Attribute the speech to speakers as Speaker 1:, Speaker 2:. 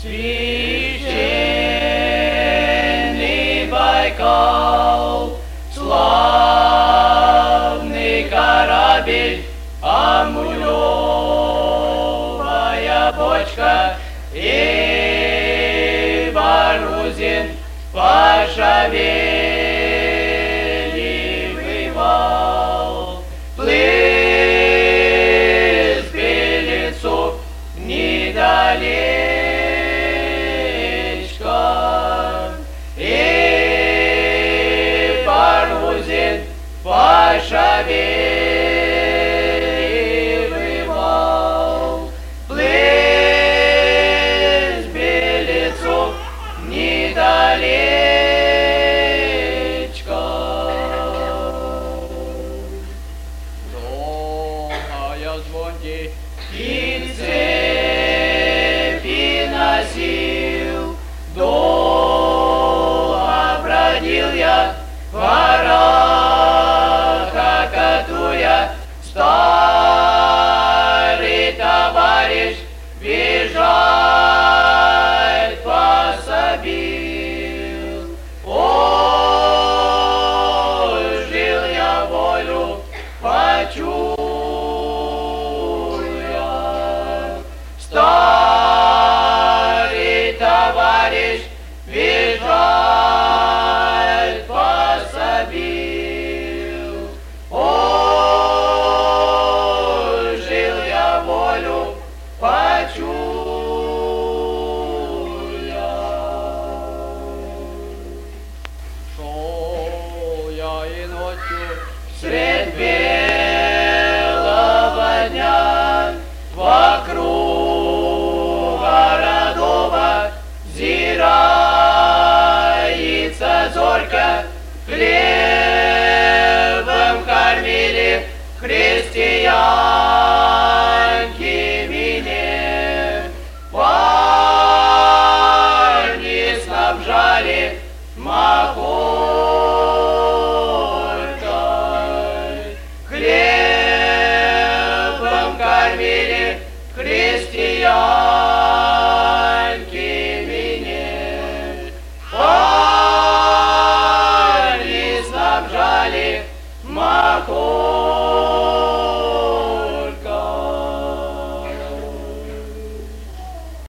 Speaker 1: Священный Байкал, славный корабль, амулевая бочка и Барузин пошавеливый вал. Плыть с Белецов недалечко, и Барузин пошавеливый вал. Плыть с Белецов недалечко. Долгая звонки и цепи носил, долго бродил я в горах, какатуя старый товарищ бежать пособил. Ой, жил я волю почуя, старый товарищ бежать пособил. Ой, жил я волю почуя.